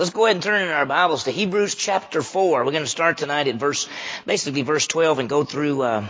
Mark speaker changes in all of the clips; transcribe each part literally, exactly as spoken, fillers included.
Speaker 1: Let's go ahead and turn in our Bibles to Hebrews chapter four. We're going to start tonight at verse, basically verse twelve, and go through uh,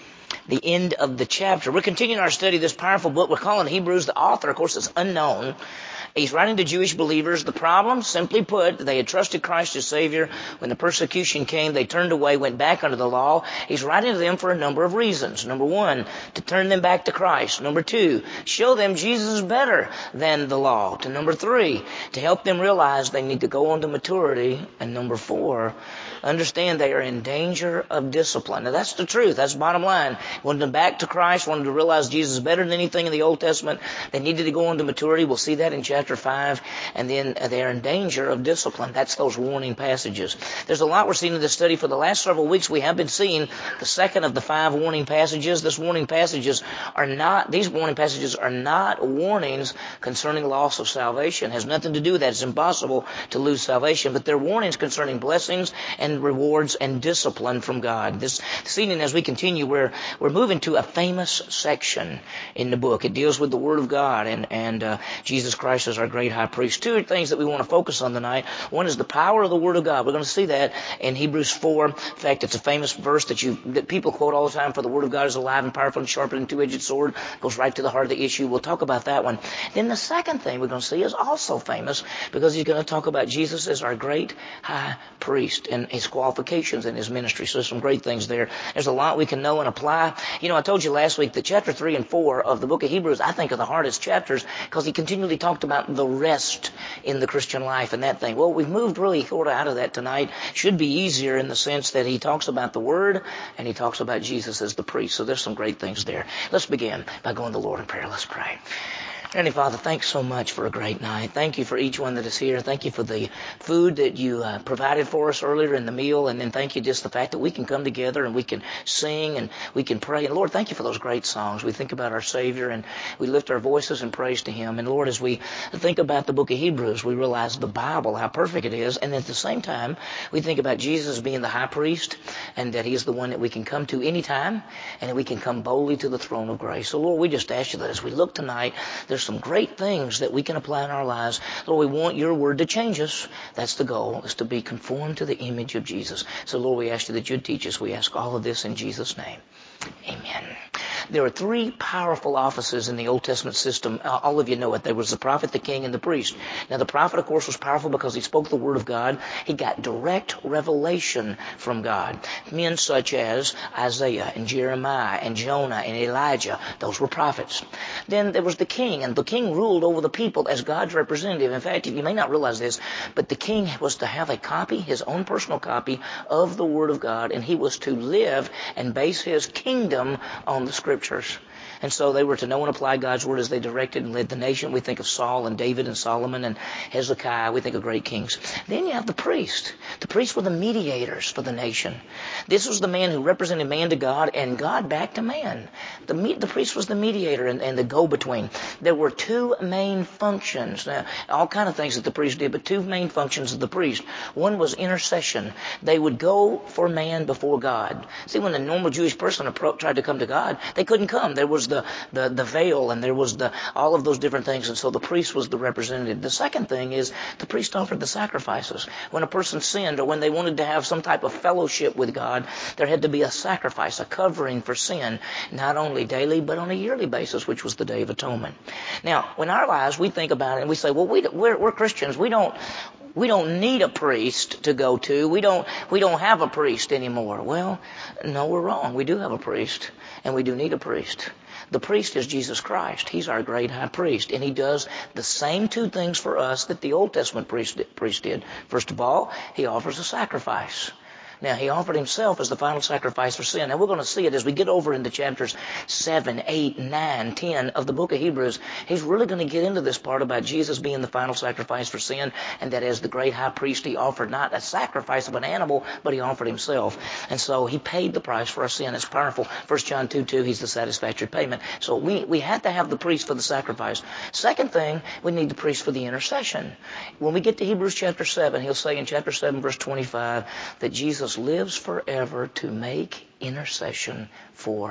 Speaker 1: the end of the chapter. We're continuing our study of this powerful book. We're calling Hebrews. The author, of course, is unknown. He's writing to Jewish believers. The problem, simply put, they had trusted Christ as Savior. When the persecution came, they turned away, went back under the law. He's writing to them for a number of reasons. Number one, to turn them back to Christ. Number two, show them Jesus is better than the law. To number three, to help them realize they need to go on to maturity. And number four, understand they are in danger of discipline. Now, that's the truth. That's the bottom line. Wanted them back to Christ, wanted to realize Jesus is better than anything in the Old Testament. They needed to go on to maturity. We'll see that in chapter Chapter five, and then they're in danger of discipline. That's those warning passages. There's a lot we're seeing in this study. For the last several weeks, we have been seeing the second of the five warning passages. This warning passages are not, these warning passages are not warnings concerning loss of salvation. It has nothing to do with that. It's impossible to lose salvation, but they're warnings concerning blessings and rewards and discipline from God. This, this evening, as we continue, we're, we're moving to a famous section in the book. It deals with the Word of God and, and uh, Jesus Christ as our great high priest. Two things that we want to focus on tonight. One is the power of the Word of God. We're going to see that in Hebrews four. In fact, it's a famous verse that you that people quote all the time. For the Word of God is alive and powerful and sharper than a two-edged sword. Goes right to the heart of the issue. We'll talk about that one. Then the second thing we're going to see is also famous because he's going to talk about Jesus as our great high priest and his qualifications in his ministry. So there's some great things there. There's a lot we can know and apply. You know, I told you last week that chapter three and four of the book of Hebrews, I think, are the hardest chapters because he continually talked about the rest in the Christian life and that thing. Well, we've moved really sort of out of that tonight. Should be easier in the sense that he talks about the Word and he talks about Jesus as the priest. So there's some great things there. Let's begin by going to the Lord in prayer. Let's pray. Heavenly Father, thanks so much for a great night. Thank you for each one that is here. Thank you for the food that you uh, provided for us earlier in the meal. And then thank you just the fact that we can come together and we can sing and we can pray. And Lord, thank you for those great songs. We think about our Savior and we lift our voices in praise to Him. And Lord, as we think about the book of Hebrews, we realize the Bible, how perfect it is. And at the same time, we think about Jesus being the high priest and that He is the one that we can come to anytime and that we can come boldly to the throne of grace. So Lord, we just ask you that as we look tonight, there's some great things that we can apply in our lives. Lord, we want your word to change us. That's the goal, is to be conformed to the image of Jesus. So Lord, we ask you that you'd teach us. We ask all of this in Jesus' name. Amen. There are three powerful offices in the Old Testament system. Uh, all of you know it. There was the prophet, the king, and the priest. Now, the prophet, of course, was powerful because he spoke the word of God. He got direct revelation from God. Men such as Isaiah and Jeremiah and Jonah and Elijah, those were prophets. Then there was the king, and the king ruled over the people as God's representative. In fact, you may not realize this, but the king was to have a copy, his own personal copy of the word of God, and he was to live and base his kingdom on the scriptures. And so they were to know and apply God's word as they directed and led the nation. We think of Saul and David and Solomon and Hezekiah. We think of great kings. Then you have the priest. The priests were the mediators for the nation. This was the man who represented man to God and God back to man. The, the priest was the mediator and, and the go-between. There were two main functions. Now, all kind of things that the priest did, but two main functions of the priest. One was intercession. They would go for man before God. See, when a normal Jewish person appro- tried to come to God, they couldn't come. There was the, the, the veil and there was the all of those different things. And so the priest was the representative. The second thing is the priest offered the sacrifices. When a person sinned or when they wanted to have some type of fellowship with God, there had to be a sacrifice, a covering for sin, not only daily but on a yearly basis, which was the Day of Atonement. Now, in our lives, we think about it and we say, well, we, we're, we're Christians. We don't We don't need a priest to go to. We don't, we don't have a priest anymore. Well, no, we're wrong. We do have a priest and we do need a priest. The priest is Jesus Christ. He's our great high priest, and he does the same two things for us that the Old Testament priest, priest did. First of all, he offers a sacrifice. Now, he offered himself as the final sacrifice for sin. And we're going to see it as we get over into chapters seven, eight, nine, ten of the book of Hebrews. He's really going to get into this part about Jesus being the final sacrifice for sin, and that as the great high priest, he offered not a sacrifice of an animal, but he offered himself. And so he paid the price for our sin. It's powerful. First John two two, he's the satisfactory payment. So we, we had to have the priest for the sacrifice. Second thing, we need the priest for the intercession. When we get to Hebrews chapter seven, he'll say in chapter seven, verse twenty-five, that Jesus lives forever to make intercession for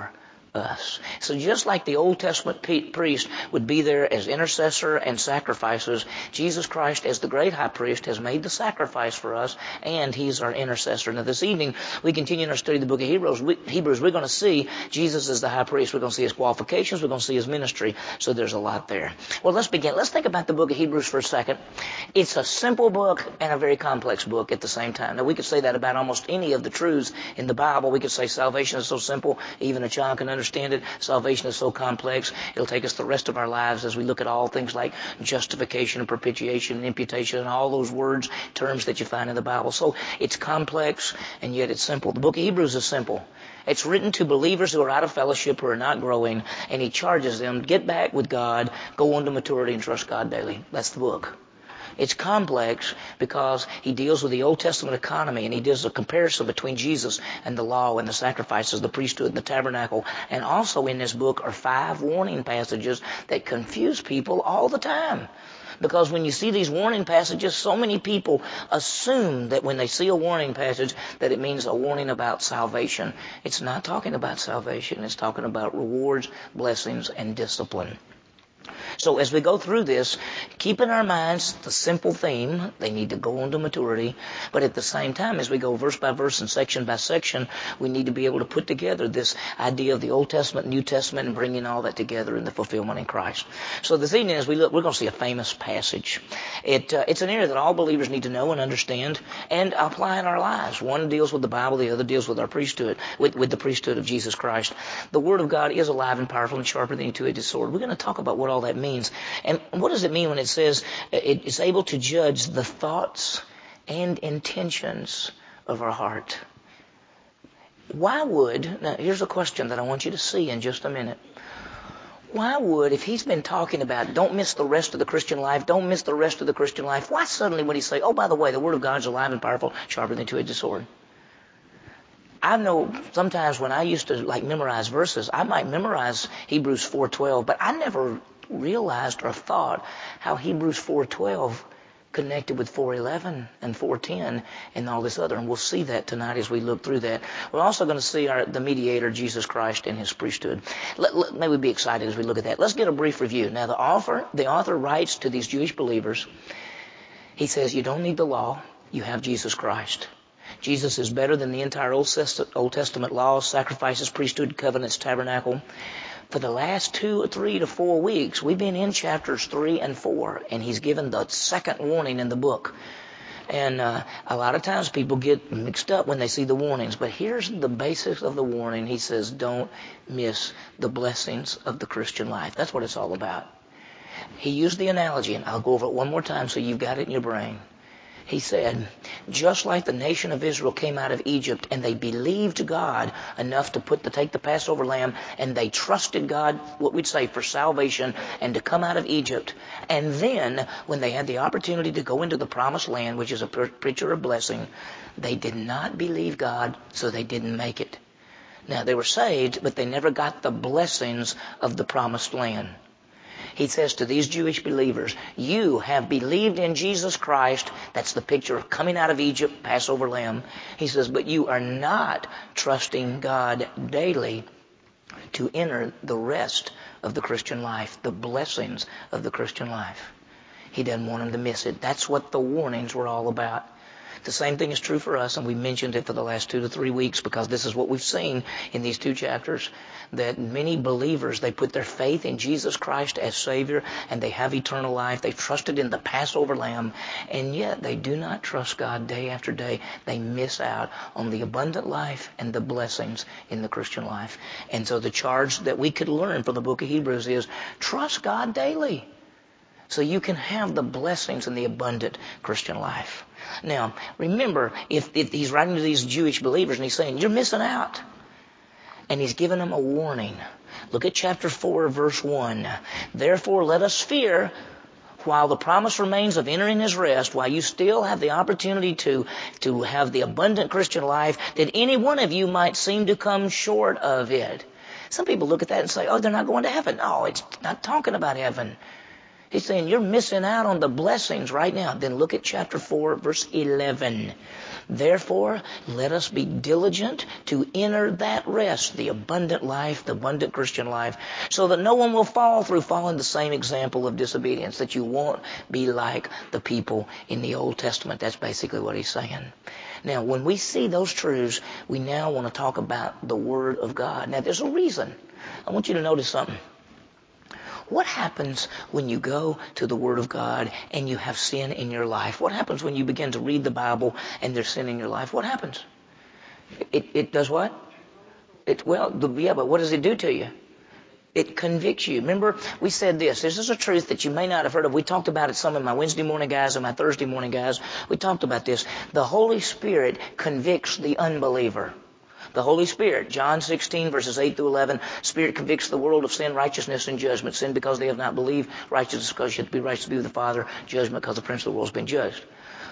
Speaker 1: us. So just like the Old Testament priest would be there as intercessor and sacrifices, Jesus Christ as the great high priest has made the sacrifice for us, and he's our intercessor. Now this evening we continue in our study of the book of Hebrews. We, Hebrews, we're going to see Jesus as the high priest. We're going to see his qualifications. We're going to see his ministry. So there's a lot there. Well, let's begin. Let's think about the book of Hebrews for a second. It's a simple book and a very complex book at the same time. Now we could say that about almost any of the truths in the Bible. We could say salvation is so simple, even a child can understand understand it. Salvation is so complex, it'll take us the rest of our lives as we look at all things like justification and propitiation and imputation and all those words, terms that you find in the Bible. So it's complex and yet it's simple. The book of Hebrews is simple. It's written to believers who are out of fellowship, who are not growing, and he charges them, get back with God, go on to maturity and trust God daily. That's the book. It's complex because he deals with the Old Testament economy, and he does a comparison between Jesus and the law and the sacrifices, the priesthood and the tabernacle. And also in this book are five warning passages that confuse people all the time. Because when you see these warning passages, so many people assume that when they see a warning passage that it means a warning about salvation. It's not talking about salvation. It's talking about rewards, blessings, and discipline. So as we go through this, keep in our minds the simple theme, they need to go on to maturity, but at the same time, as we go verse by verse and section by section, we need to be able to put together this idea of the Old Testament, New Testament, and bringing all that together in the fulfillment in Christ. So this evening, as we look, we're going to see a famous passage. It, uh, it's an area that all believers need to know and understand and apply in our lives. One deals with the Bible, the other deals with our priesthood, with, with the priesthood of Jesus Christ. The Word of God is alive and powerful and sharper than any two-edged sword. We're going to talk about what all that means. And what does it mean when it says it is able to judge the thoughts and intentions of our heart? Why would, now here's a question that I want you to see in just a minute. Why would, if he's been talking about don't miss the rest of the Christian life, don't miss the rest of the Christian life, why suddenly would he say, oh, by the way, the Word of God is alive and powerful, sharper than a two-edged sword? I know sometimes when I used to like memorize verses, I might memorize Hebrews four twelve, but I never realized or thought how Hebrews four twelve connected with four eleven and four ten and all this other. And we'll see that tonight as we look through that. We're also going to see our, the mediator, Jesus Christ, and his priesthood. Let, let, may we be excited as we look at that. Let's get a brief review. Now, the author, the author writes to these Jewish believers. He says, you don't need the law. You have Jesus Christ. Jesus is better than the entire Old Testament laws, sacrifices, priesthood, covenants, tabernacle. For the last two or three to four weeks, we've been in chapters three and four, and he's given the second warning in the book. And uh, a lot of times people get mixed up when they see the warnings. But here's the basics of the warning. He says, don't miss the blessings of the Christian life. That's what it's all about. He used the analogy, and I'll go over it one more time so you've got it in your brain. He said, just like the nation of Israel came out of Egypt and they believed God enough to put to take the Passover lamb, and they trusted God, what we'd say, for salvation and to come out of Egypt. And then when they had the opportunity to go into the promised land, which is a picture of blessing, they did not believe God, so they didn't make it. Now, they were saved, but they never got the blessings of the promised land. He says to these Jewish believers, you have believed in Jesus Christ. That's the picture of coming out of Egypt, Passover lamb. He says, but you are not trusting God daily to enter the rest of the Christian life, the blessings of the Christian life. He doesn't want them to miss it. That's what the warnings were all about. The same thing is true for us, and we mentioned it for the last two to three weeks because this is what we've seen in these two chapters, that many believers, they put their faith in Jesus Christ as Savior, and they have eternal life. They trusted in the Passover lamb, and yet they do not trust God day after day. They miss out on the abundant life and the blessings in the Christian life. And so the charge that we could learn from the book of Hebrews is trust God daily so you can have the blessings and the abundant Christian life. Now, remember, if, if he's writing to these Jewish believers and he's saying, you're missing out. And he's giving them a warning. Look at chapter four, verse one. Therefore, let us fear while the promise remains of entering his rest, while you still have the opportunity to, to have the abundant Christian life, that any one of you might seem to come short of it. Some people look at that and say, oh, they're not going to heaven. No, it's not talking about heaven. He's saying you're missing out on the blessings right now. Then look at chapter four, verse eleven. Therefore, let us be diligent to enter that rest, the abundant life, the abundant Christian life, so that no one will fall through following the same example of disobedience, that you won't be like the people in the Old Testament. That's basically what he's saying. Now, when we see those truths, we now want to talk about the Word of God. Now, there's a reason. I want you to notice something. What happens when you go to the Word of God and you have sin in your life? What happens when you begin to read the Bible and there's sin in your life? What happens? It, it does what? It, well, the, yeah, but what does it do to you? It convicts you. Remember, we said this. This is a truth that you may not have heard of. We talked about it some in my Wednesday morning guys and my Thursday morning guys. We talked about this. The Holy Spirit convicts the unbeliever. The Holy Spirit, John sixteen, verses eight through eleven, Spirit convicts the world of sin, righteousness, and judgment. Sin because they have not believed, righteousness because you have to be righteous to be with the Father, judgment because the prince of the world has been judged.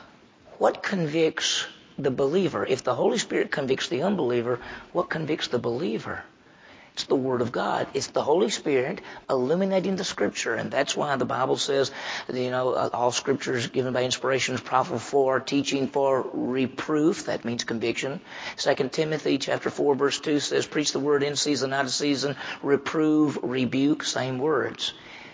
Speaker 1: What convicts the believer? If the Holy Spirit convicts the unbeliever, what convicts the believer? It's the Word of God. It's the Holy Spirit illuminating the Scripture. And that's why the Bible says, you know, all Scripture is given by inspiration, is profitable for teaching, for reproof. That means conviction. Second Timothy chapter four, verse two says, preach the Word in season, out of season, reprove, rebuke, same words.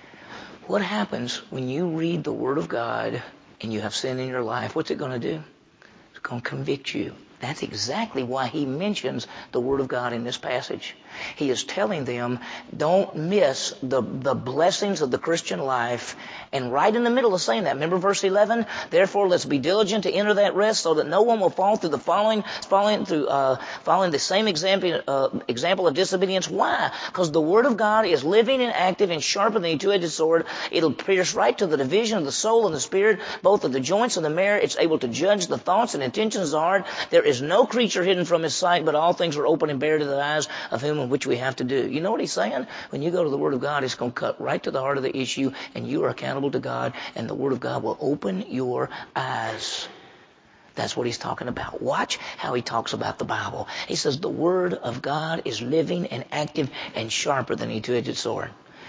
Speaker 1: What happens when you read the Word of God and you have sin in your life? What's it going to do? It's going to convict you. That's exactly why he mentions the Word of God in this passage. He is telling them, don't miss the, the blessings of the Christian life. And right in the middle of saying that, remember verse eleven? Therefore, let's be diligent to enter that rest so that no one will fall through the following, following through, uh, following the same example, uh, example of disobedience. Why? Because the Word of God is living and active and sharper than a two-edged sword. It'll pierce right to the division of the soul and the spirit, both of the joints and the marrow. It's able to judge the thoughts and intentions of the heart. There is no creature hidden from his sight, but all things are open and bare to the eyes of whom and which we have to do. You know what he's saying? When you go to the Word of God, it's going to cut right to the heart of the issue, and you are accountable to God, and the Word of God will open your eyes. That's what he's talking about. Watch how he talks about the Bible. He says the Word of God is living and active and sharper than a two-edged sword.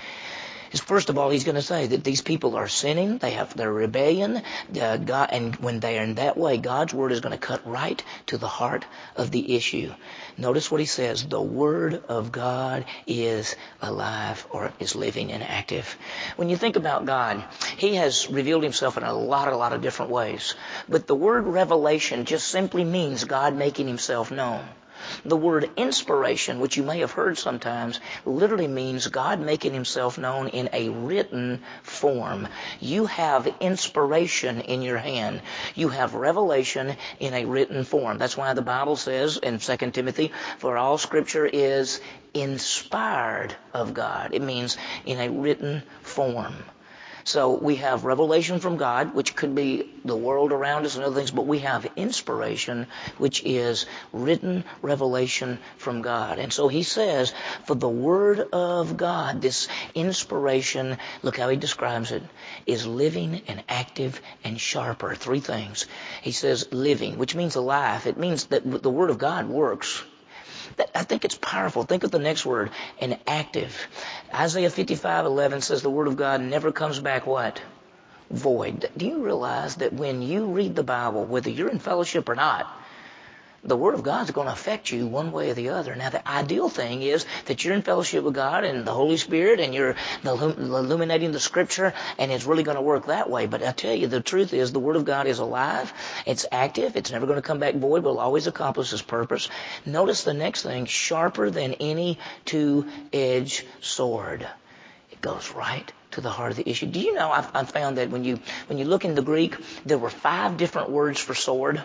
Speaker 1: First of all, he's going to say that these people are sinning. They have their rebellion. Uh, God, and when they are in that way, God's Word is going to cut right to the heart of the issue. Notice what he says. The Word of God is alive, or is living and active. When you think about God, he has revealed himself in a lot, a lot of different ways. But the word revelation just simply means God making himself known. The word inspiration, which you may have heard sometimes, literally means God making himself known in a written form. You have inspiration in your hand. You have revelation in a written form. That's why the Bible says in Second Timothy, for all Scripture is inspired of God. It means in a written form. So we have revelation from God, which could be the world around us and other things, but we have inspiration, which is written revelation from God. And so he says, for the Word of God, this inspiration, look how he describes it, is living and active and sharper. Three things. He says living, which means alive. It means that the Word of God works. I think it's powerful. Think of the next word, and active. Isaiah fifty-five eleven says the Word of God never comes back what? Void. Do you realize that when you read the Bible, whether you're in fellowship or not, the Word of God is going to affect you one way or the other. Now, the ideal thing is that you're in fellowship with God and the Holy Spirit, and you're illuminating the Scripture, and it's really going to work that way. But I tell you, the truth is the Word of God is alive. It's active. It's never going to come back void. It will always accomplish its purpose. Notice the next thing, sharper than any two-edged sword. It goes right to the heart of the issue. Do you know, I've, I've found that when you, when you look in the Greek, there were five different words for sword.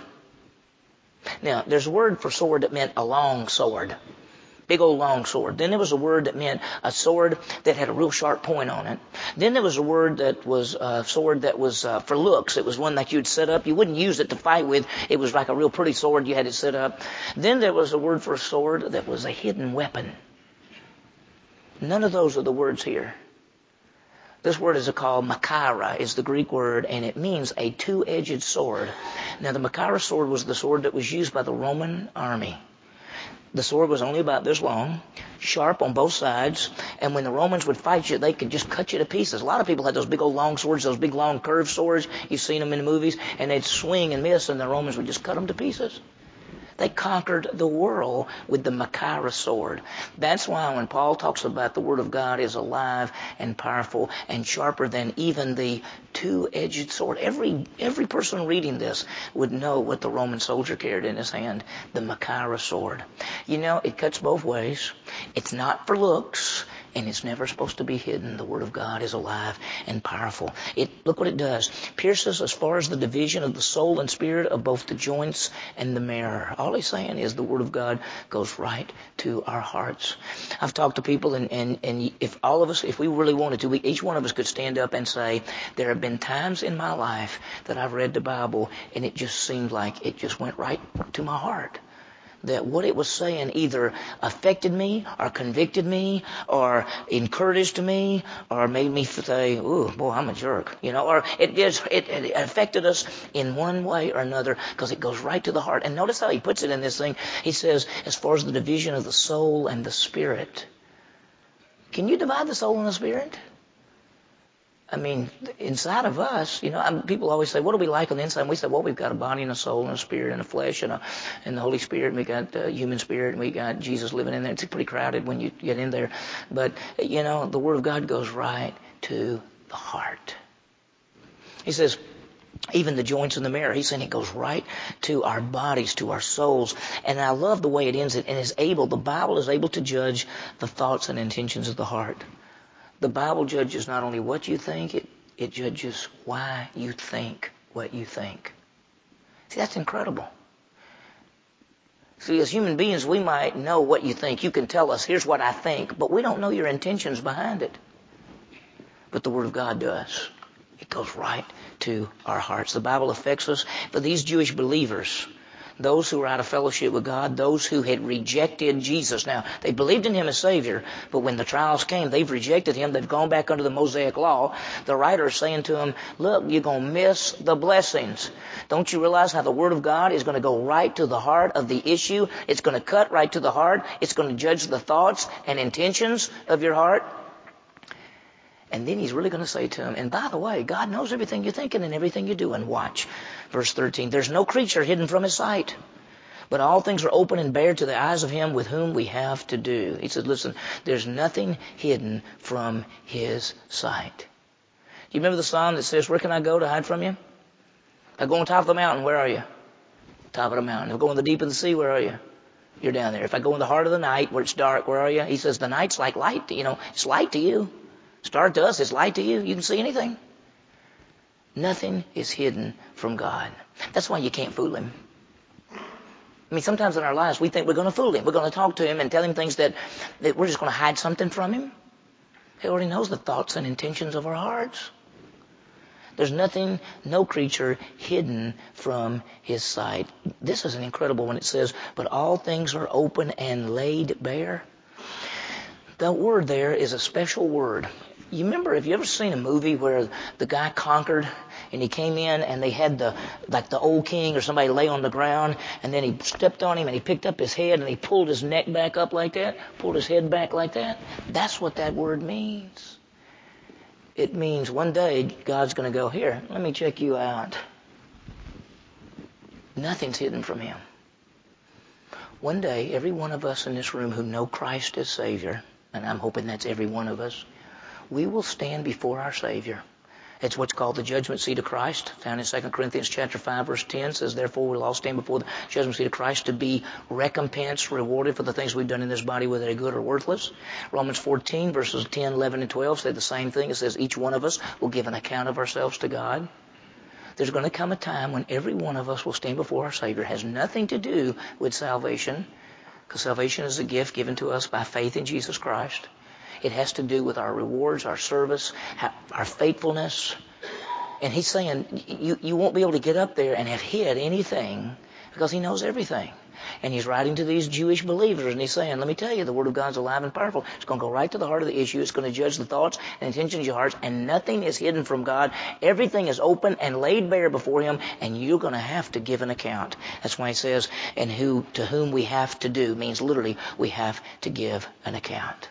Speaker 1: Now, there's a word for sword that meant a long sword, big old long sword. Then there was a word that meant a sword that had a real sharp point on it. Then there was a word that was a sword that was uh, for looks. It was one that you'd set up. You wouldn't use it to fight with. It was like a real pretty sword. You had it set up. Then there was a word for a sword that was a hidden weapon. None of those are the words here. This word is called Machaira, is the Greek word, and it means a two-edged sword. Now, the Machaira sword was the sword that was used by the Roman army. The sword was only about this long, sharp on both sides, and when the Romans would fight you, they could just cut you to pieces. A lot of people had those big old long swords, those big long curved swords. You've seen them in the movies, and they'd swing and miss, and the Romans would just cut them to pieces. They conquered the world with the Machaira sword. That's why when Paul talks about the Word of God is alive and powerful and sharper than even the two-edged sword, every every person reading this would know what the Roman soldier carried in his hand, the Machaira sword. You know, it cuts both ways. It's not for looks, and it's never supposed to be hidden. The Word of God is alive and powerful. It, look what it does. Pierces as far as the division of the soul and spirit of both the joints and the marrow. All he's saying is the Word of God goes right to our hearts. I've talked to people, and, and, and if all of us, if we really wanted to, we, each one of us could stand up and say, there have been times in my life that I've read the Bible, and it just seemed like it just went right to my heart. That what it was saying either affected me or convicted me or encouraged me or made me say, ooh, boy, I'm a jerk. You know, or it, is, it, it affected us in one way or another because it goes right to the heart. And notice how he puts it in this thing. He says, as far as the division of the soul and the spirit. Can you divide the soul and the spirit? I mean, inside of us, you know, I mean, people always say, what do we like on the inside? And we say, well, we've got a body and a soul and a spirit and a flesh and a and the Holy Spirit, and we got uh, human spirit, and we got Jesus living in there. It's pretty crowded when you get in there. But, you know, the Word of God goes right to the heart. He says, even the joints in the marrow, he's saying it goes right to our bodies, to our souls. And I love the way it ends it, and is able, the Bible is able to judge the thoughts and intentions of the heart. The Bible judges not only what you think, it, it judges why you think what you think. See, that's incredible. See, as human beings, we might know what you think. You can tell us, here's what I think, but we don't know your intentions behind it. But the Word of God does. It goes right to our hearts. The Bible affects us. For these Jewish believers, those who were out of fellowship with God, those who had rejected Jesus. Now, they believed in Him as Savior, but when the trials came, they've rejected Him. They've gone back under the Mosaic law. The writer is saying to them, look, you're going to miss the blessings. Don't you realize how the Word of God is going to go right to the heart of the issue? It's going to cut right to the heart. It's going to judge the thoughts and intentions of your heart. And then he's really going to say to him, and by the way, God knows everything you're thinking and everything you're doing. Watch. Verse thirteen, there's no creature hidden from His sight, but all things are open and bare to the eyes of Him with whom we have to do. He said, listen, there's nothing hidden from His sight. Do you remember the psalm that says, where can I go to hide from You? If I go on top of the mountain, where are You? Top of the mountain. If I go in the deep of the sea, where are You? You're down there. If I go in the heart of the night where it's dark, where are You? He says, the night's like light. You know, it's light to you. It's dark to us. It's light to you. You can see anything. Nothing is hidden from God. That's why you can't fool Him. I mean, sometimes in our lives we think we're going to fool Him. We're going to talk to Him and tell Him things that, that we're just going to hide something from Him. He already knows the thoughts and intentions of our hearts. There's nothing, no creature hidden from His sight. This is an incredible one. It says, but all things are open and laid bare. The word there is a special word. You remember, have you ever seen a movie where the guy conquered and he came in and they had the, like the old king or somebody lay on the ground, and then he stepped on him and he picked up his head and he pulled his neck back up like that, pulled his head back like that? That's what that word means. It means one day God's going to go, here, let me check you out. Nothing's hidden from Him. One day, every one of us in this room who know Christ as Savior, and I'm hoping that's every one of us, we will stand before our Savior. It's what's called the judgment seat of Christ, found in Second Corinthians chapter five, verse ten, says, therefore we'll all stand before the judgment seat of Christ to be recompensed, rewarded for the things we've done in this body, whether they're good or worthless. Romans fourteen, verses ten, eleven, and twelve say the same thing. It says each one of us will give an account of ourselves to God. There's going to come a time when every one of us will stand before our Savior. It has nothing to do with salvation, because salvation is a gift given to us by faith in Jesus Christ. It has to do with our rewards, our service, our faithfulness. And He's saying you, you won't be able to get up there and have hid anything because He knows everything. And he's writing to these Jewish believers, and he's saying, let me tell you, the Word of God's alive and powerful. It's going to go right to the heart of the issue. It's going to judge the thoughts and intentions of your hearts, and nothing is hidden from God. Everything is open and laid bare before Him, and you're going to have to give an account. That's why he says, and who to whom we have to do, means literally we have to give an account.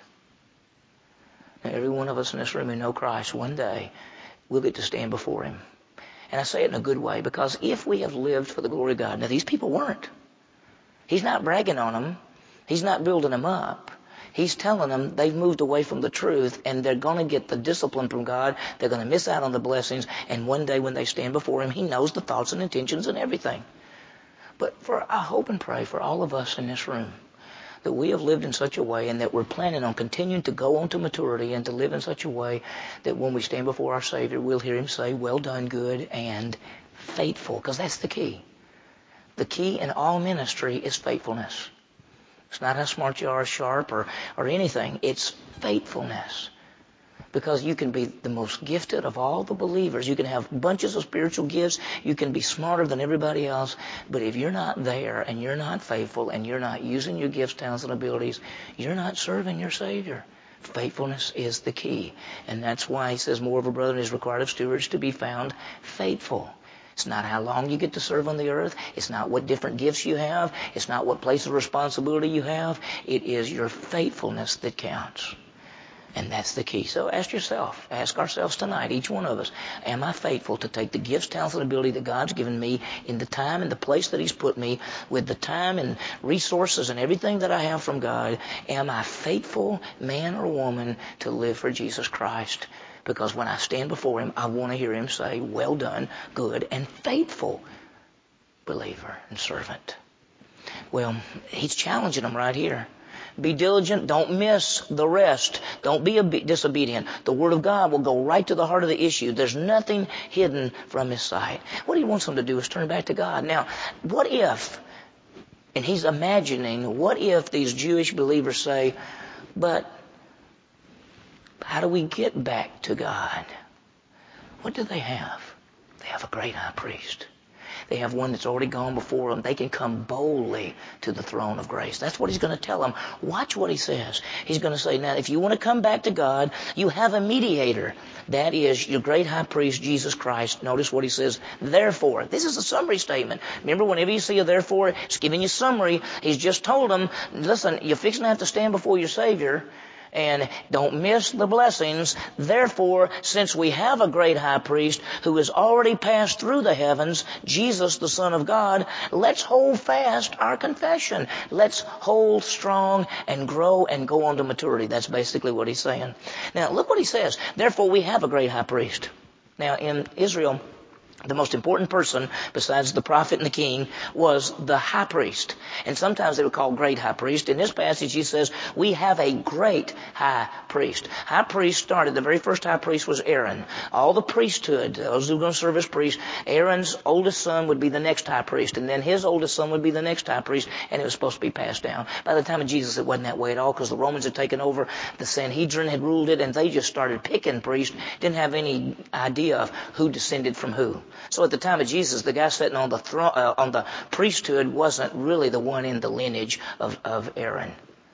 Speaker 1: Now, every one of us in this room who know Christ, one day we'll get to stand before Him. And I say it in a good way, because if we have lived for the glory of God, now these people weren't. He's not bragging on them. He's not building them up. He's telling them they've moved away from the truth, and they're going to get the discipline from God. They're going to miss out on the blessings. And one day when they stand before Him, He knows the thoughts and intentions and everything. But for I hope and pray for all of us in this room that we have lived in such a way, and that we're planning on continuing to go on to maturity and to live in such a way that when we stand before our Savior, we'll hear Him say, well done, good and faithful. Because that's the key. The key in all ministry is faithfulness. It's not how smart you are, sharp, or, or anything. It's faithfulness. Because you can be the most gifted of all the believers. You can have bunches of spiritual gifts. You can be smarter than everybody else. But if you're not there, and you're not faithful, and you're not using your gifts, talents, and abilities, you're not serving your Savior. Faithfulness is the key. And that's why He says, more of a brother is required of stewards to be found faithful. It's not how long you get to serve on the earth. It's not what different gifts you have. It's not what place of responsibility you have. It is your faithfulness that counts. And that's the key. So ask yourself, ask ourselves tonight, each one of us, am I faithful to take the gifts, talents, and ability that God's given me in the time and the place that He's put me, with the time and resources and everything that I have from God? Am I faithful, man or woman, to live for Jesus Christ? Because when I stand before Him, I want to hear Him say, well done, good and faithful believer and servant. Well, He's challenging them right here. Be diligent. Don't miss the rest. Don't be disobedient. The Word of God will go right to the heart of the issue. There's nothing hidden from His sight. What He wants them to do is turn back to God. Now, what if, and He's imagining, what if these Jewish believers say, but how do we get back to God? What do they have? They have a great high priest. They have one that's already gone before them. They can come boldly to the throne of grace. That's what He's going to tell them. Watch what He says. He's going to say, now, if you want to come back to God, you have a mediator. That is your great high priest, Jesus Christ. Notice what He says. Therefore, this is a summary statement. Remember, whenever you see a therefore, it's giving you summary. He's just told them, listen, you're fixing to have to stand before your Savior. And don't miss the blessings. Therefore, since we have a great high priest who has already passed through the heavens, Jesus, the Son of God, let's hold fast our confession. Let's hold strong and grow and go on to maturity. That's basically what He's saying. Now, look what He says. Therefore, we have a great high priest. Now, in Israel, the most important person, besides the prophet and the king, was the high priest. And sometimes they were called great high priest. In this passage, he says, we have a great high priest. High priest started, the very first high priest was Aaron. All the priesthood, those who were going to serve as priests, Aaron's oldest son would be the next high priest. And then his oldest son would be the next high priest. And it was supposed to be passed down. By the time of Jesus, it wasn't that way at all, because the Romans had taken over. The Sanhedrin had ruled it, and they just started picking priests. Didn't have any idea of who descended from who. So at the time of Jesus, the guy sitting on the throne, uh, on the priesthood wasn't really the one in the lineage of, of Aaron.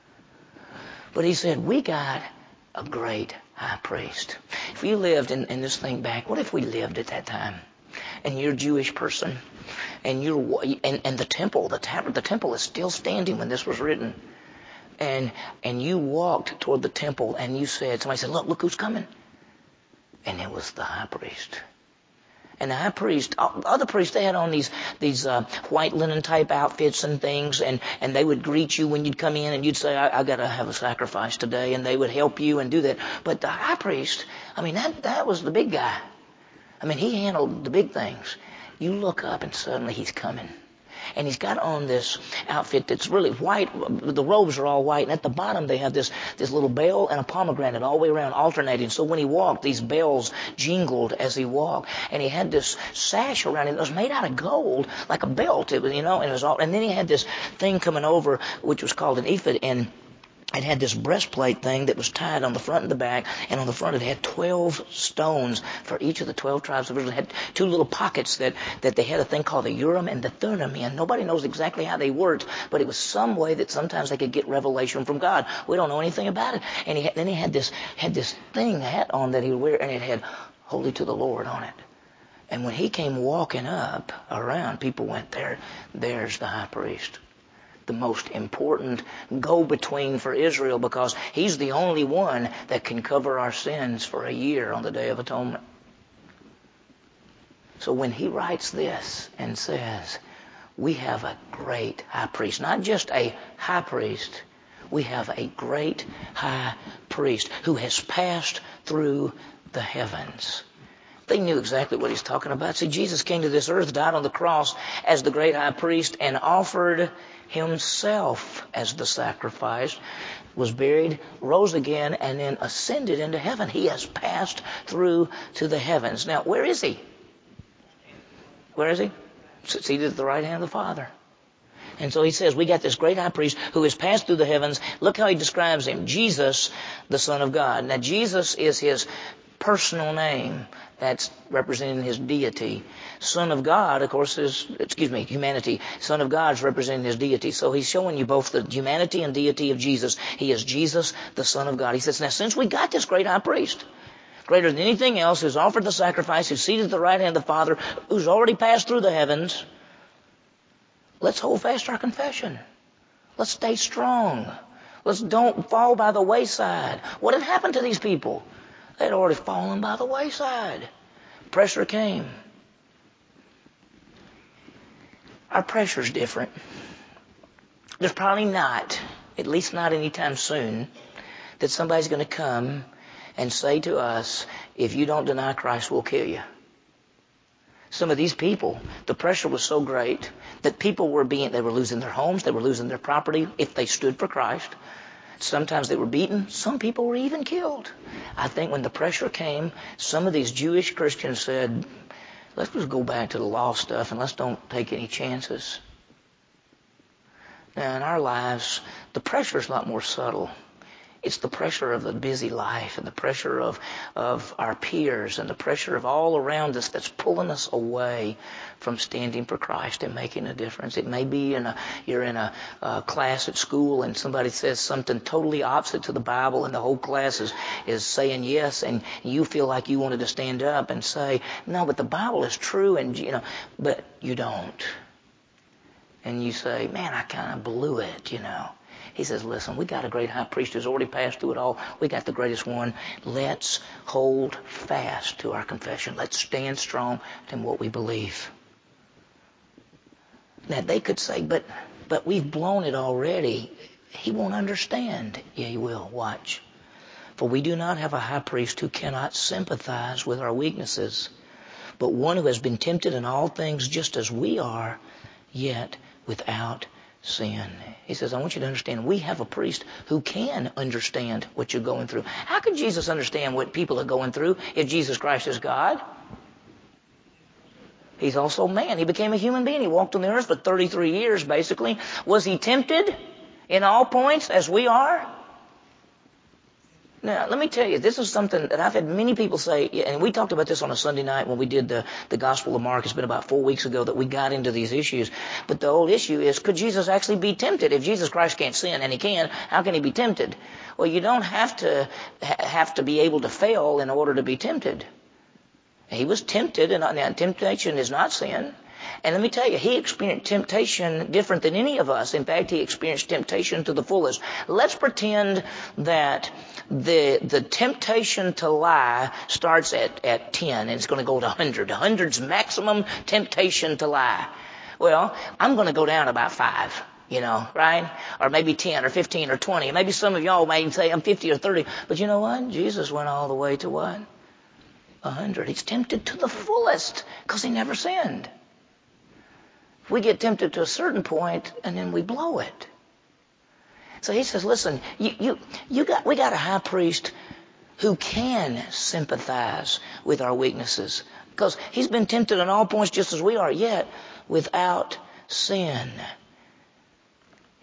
Speaker 1: But he said, we got a great high priest. If you lived in, in this thing back, what if we lived at that time? And you're a Jewish person, and you're and, and the temple, the tab- the temple is still standing when this was written. And and you walked toward the temple, and you said, somebody said, look, look who's coming. And it was the high priest. And the high priest, other priests, they had on these these uh, white linen type outfits and things, and, and they would greet you when you'd come in, and you'd say, I, I got to have a sacrifice today, and they would help you and do that. But the high priest, I mean, that, that was the big guy. I mean, he handled the big things. You look up, and suddenly he's coming. And he's got on this outfit that's really white. The robes are all white. And at the bottom, they have this, this little bell and a pomegranate all the way around alternating. So when he walked, these bells jingled as he walked. And he had this sash around him that was made out of gold, like a belt. It was, you know, and it was all, and then he had this thing coming over, which was called an ephod. And it had this breastplate thing that was tied on the front and the back, and on the front it had twelve stones for each of the twelve tribes of Israel. It had two little pockets that, that they had a thing called the Urim and the Thummim in. Nobody knows exactly how they worked, but it was some way that sometimes they could get revelation from God. We don't know anything about it. And he had, then he had this had this thing, a hat on that he would wear, and it had Holy to the Lord on it. And when he came walking up around, people went, there, there's the high priest. The most important go-between for Israel, because he's the only one that can cover our sins for a year on the Day of Atonement. So when he writes this and says, we have a great high priest, not just a high priest, we have a great high priest who has passed through the heavens. They knew exactly what he's talking about. See, Jesus came to this earth, died on the cross as the great high priest, and offered himself as the sacrifice, was buried, rose again, and then ascended into heaven. He has passed through to the heavens. Now, where is he? Where is he? Seated at the right hand of the Father. And so he says, we got this great high priest who has passed through the heavens. Look how he describes him. Jesus, the Son of God. Now, Jesus is his personal name. That's representing his deity. Son of God, of course, is, excuse me, humanity. Son of God is representing his deity. So he's showing you both the humanity and deity of Jesus. He is Jesus, the Son of God. He says, now, since we got this great high priest, greater than anything else, who's offered the sacrifice, who's seated at the right hand of the Father, who's already passed through the heavens, let's hold fast our confession. Let's stay strong. Let's don't fall by the wayside. What had happened to these people? They'd already fallen by the wayside. Pressure came. Our pressure's different. There's probably not, at least not anytime soon, that somebody's going to come and say to us, if you don't deny Christ, we'll kill you. Some of these people, the pressure was so great that people were being, they were losing their homes, they were losing their property if they stood for Christ. Sometimes they were beaten. Some people were even killed. I think when the pressure came, some of these Jewish Christians said, let's just go back to the law stuff and let's don't take any chances. Now, in our lives, the pressure is a lot more subtle. It's the pressure of the busy life and the pressure of, of our peers and the pressure of all around us that's pulling us away from standing for Christ and making a difference. It may be in a, you're in a, a class at school and somebody says something totally opposite to the Bible and the whole class is, is saying yes, and you feel like you wanted to stand up and say, no, but the Bible is true, and you know, but you don't. And you say, man, I kind of blew it, you know. He says, listen, we got a great high priest who's already passed through it all. We got the greatest one. Let's hold fast to our confession. Let's stand strong in what we believe. Now, they could say, but but we've blown it already. He won't understand. Yeah, he will. Watch. For we do not have a high priest who cannot sympathize with our weaknesses, but one who has been tempted in all things just as we are, yet without sin. He says, I want you to understand, we have a priest who can understand what you're going through. How could Jesus understand what people are going through if Jesus Christ is God? He's also man. He became a human being. He walked on the earth for thirty-three years, basically. Was he tempted in all points as we are? Now, let me tell you, this is something that I've had many people say, and we talked about this on a Sunday night when we did the, the Gospel of Mark. It's been about four weeks ago that we got into these issues. But the whole issue is, could Jesus actually be tempted? If Jesus Christ can't sin, and he can, how can he be tempted? Well, you don't have to have to be able to fail in order to be tempted. He was tempted, and now, temptation is not sin. And let me tell you, he experienced temptation different than any of us. In fact, he experienced temptation to the fullest. Let's pretend that the the temptation to lie starts at, at ten and it's going to go to one hundred. one hundred's maximum temptation to lie. Well, I'm going to go down about five, you know, right? Or maybe ten or fifteen or twenty. Maybe some of y'all may say I'm fifty or thirty. But you know what? Jesus went all the way to what? one hundred. He's tempted to the fullest because he never sinned. We get tempted to a certain point and then we blow it. So he says, listen, you, you, you got, we got a high priest who can sympathize with our weaknesses because he's been tempted in all points just as we are, yet without sin.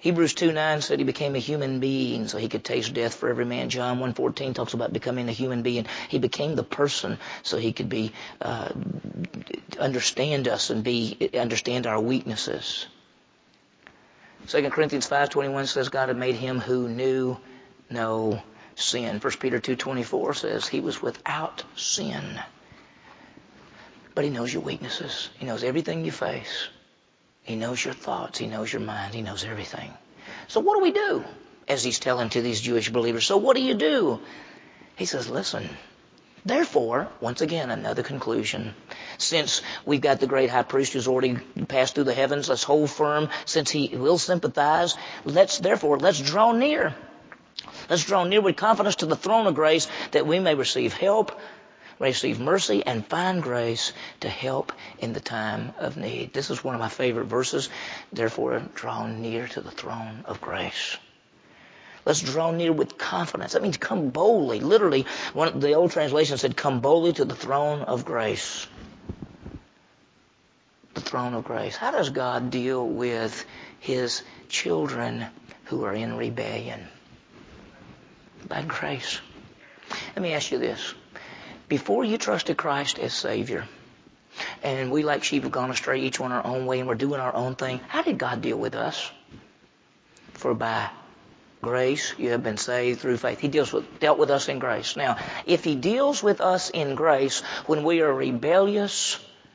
Speaker 1: Hebrews two nine said he became a human being so he could taste death for every man. John one fourteen talks about becoming a human being. He became the person so he could be uh, understand us and be understand our weaknesses. Second Corinthians five twenty-one says God had made him who knew no sin. First Peter two twenty-four says he was without sin. But he knows your weaknesses. He knows everything you face. He knows your thoughts. He knows your mind. He knows everything. So what do we do? As he's telling to these Jewish believers. So what do you do? He says, listen. Therefore, once again, another conclusion. Since we've got the great high priest who's already passed through the heavens, let's hold firm. Since he will sympathize, let's therefore, let's draw near. Let's draw near with confidence to the throne of grace that we may receive help, receive mercy, and find grace to help in the time of need. This is one of my favorite verses. Therefore, draw near to the throne of grace. Let's draw near with confidence. That means come boldly. Literally, one of the old translation said, come boldly to the throne of grace. The throne of grace. How does God deal with his children who are in rebellion? By grace. Let me ask you this. Before you trusted Christ as Savior, and we like sheep have gone astray, each one our own way, and we're doing our own thing, how did God deal with us? For by grace you have been saved through faith. He deals with, dealt with us in grace. Now, if he deals with us in grace when we are rebellious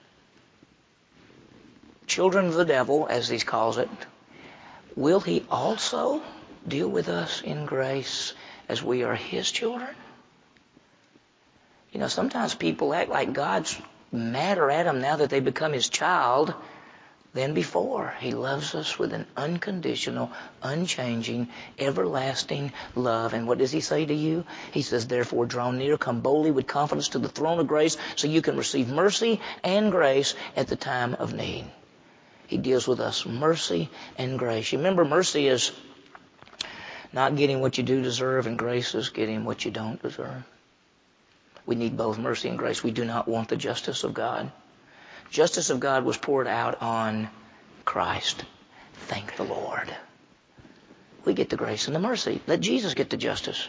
Speaker 1: children of the devil, as he calls it, will he also deal with us in grace as we are his children? You know, sometimes people act like God's madder at them now that they become his child than before. He loves us with an unconditional, unchanging, everlasting love. And what does he say to you? He says, therefore, draw near, come boldly with confidence to the throne of grace so you can receive mercy and grace at the time of need. He deals with us mercy and grace. You remember, mercy is not getting what you do deserve, and grace is getting what you don't deserve. We need both mercy and grace. We do not want the justice of God. Justice of God was poured out on Christ. Thank the Lord. We get the grace and the mercy. Let Jesus get the justice.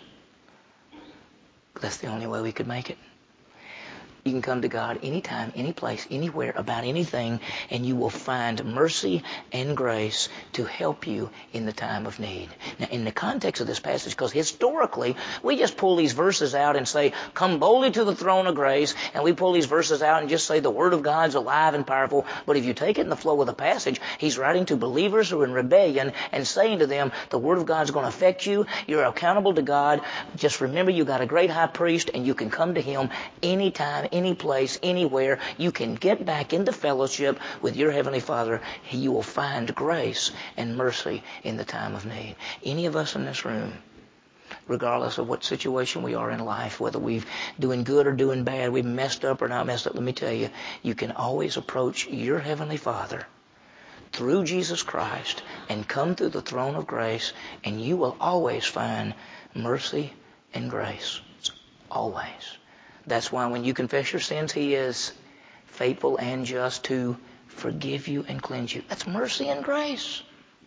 Speaker 1: That's the only way we could make it. You can come to God anytime, any place, anywhere, about anything, and you will find mercy and grace to help you in the time of need. Now, in the context of this passage, because historically, we just pull these verses out and say, come boldly to the throne of grace, and we pull these verses out and just say the Word of God's alive and powerful. But if you take it in the flow of the passage, he's writing to believers who are in rebellion and saying to them, the Word of God's going to affect you. You're accountable to God. Just remember, you got a great high priest, and you can come to him anytime, any place, anywhere. You can get back into fellowship with your Heavenly Father. You will find grace and mercy in the time of need. Any of us in this room, regardless of what situation we are in life, whether we're doing good or doing bad, we've messed up or not messed up, let me tell you, you can always approach your Heavenly Father through Jesus Christ and come through the throne of grace, and you will always find mercy and grace. Always. That's why when you confess your sins, he is faithful and just to forgive you and cleanse you. That's mercy and grace.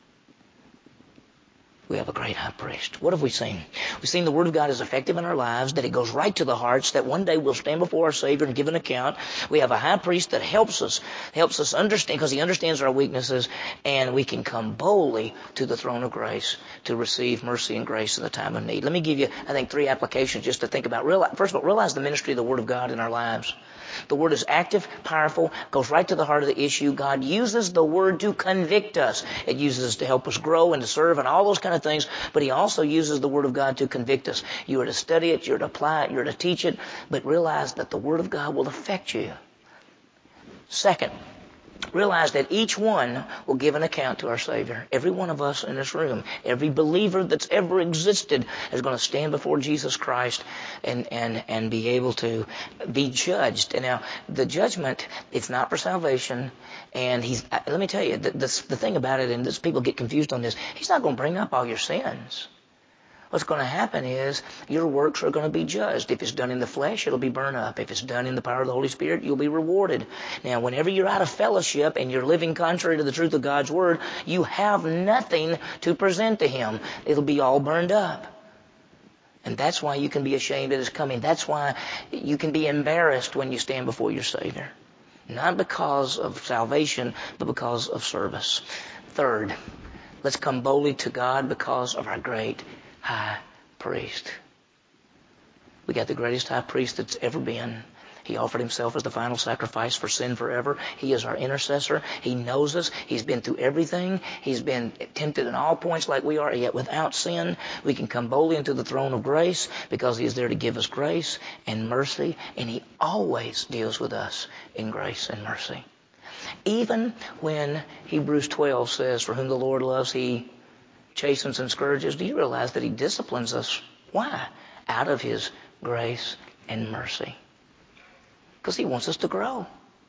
Speaker 1: We have a great high priest. What have we seen? We've seen the Word of God is effective in our lives, that it goes right to the hearts, that one day we'll stand before our Savior and give an account. We have a high priest that helps us, helps us understand, because he understands our weaknesses, and we can come boldly to the throne of grace to receive mercy and grace in the time of need. Let me give you, I think, three applications just to think about. Realize, first of all, realize the ministry of the Word of God in our lives. The Word is active, powerful, goes right to the heart of the issue. God uses the Word to convict us. It uses it to help us grow and to serve and all those kind of things. But he also uses the Word of God to convict us. You are to study it, you're to apply it, you're to teach it. But realize that the Word of God will affect you. Second, realize that each one will give an account to our Savior. Every one of us in this room, every believer that's ever existed is going to stand before Jesus Christ and, and, and be able to be judged. And now, the judgment, it's not for salvation. And he's, let me tell you, the, the, the thing about it, and this, people get confused on this, he's not going to bring up all your sins. what's going to happen is your works are going to be judged. If it's done in the flesh, it'll be burned up. If it's done in the power of the Holy Spirit, you'll be rewarded. Now, whenever you're out of fellowship and you're living contrary to the truth of God's Word, you have nothing to present to Him. It'll be all burned up. And that's why you can be ashamed at His coming. That's why you can be embarrassed when you stand before your Savior. Not because of salvation, but because of service. Third, let's come boldly to God because of our great high priest. We got the greatest high priest that's ever been. He offered himself as the final sacrifice for sin forever. He is our intercessor. He knows us. He's been through everything. He's been tempted in all points like we are, yet without sin. We can come boldly into the throne of grace because He is there to give us grace and mercy, and He always deals with us in grace and mercy. Even when Hebrews twelve says, for whom the Lord loves, He chastens and scourges, do you realize that He disciplines us? Why? Out of His grace and mercy. Because He wants us to grow.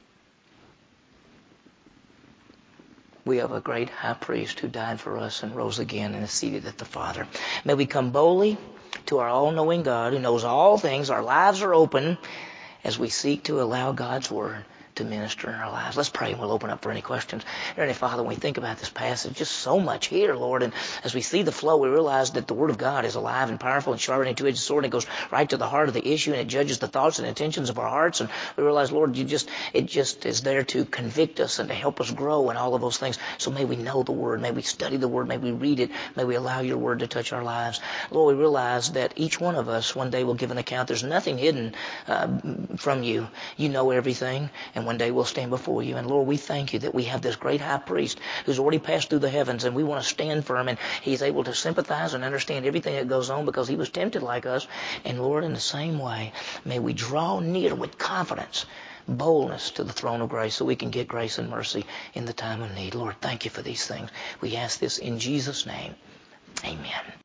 Speaker 1: We have a great high priest who died for us and rose again and is seated at the Father. May we come boldly to our all-knowing God who knows all things. Our lives are open as we seek to allow God's Word to minister in our lives. Let's pray and we'll open up for any questions. Heavenly Father, when we think about this passage, just so much here, Lord, and as we see the flow, we realize that the Word of God is alive and powerful and sharper than a two-edged sword, and it goes right to the heart of the issue, and it judges the thoughts and intentions of our hearts, and we realize, Lord, you just it just is there to convict us and to help us grow and all of those things. So may we know the Word, may we study the Word, may we read it, may we allow your Word to touch our lives. Lord, we realize that each one of us one day will give an account. There's nothing hidden uh, from you. You know everything, and one day we'll stand before for you. And Lord, we thank you that we have this great high priest who's already passed through the heavens, and we want to stand firm, and He's able to sympathize and understand everything that goes on because He was tempted like us. And Lord, in the same way, may we draw near with confidence, boldness to the throne of grace so we can get grace and mercy in the time of need. Lord, thank you for these things. We ask this in Jesus' name. Amen.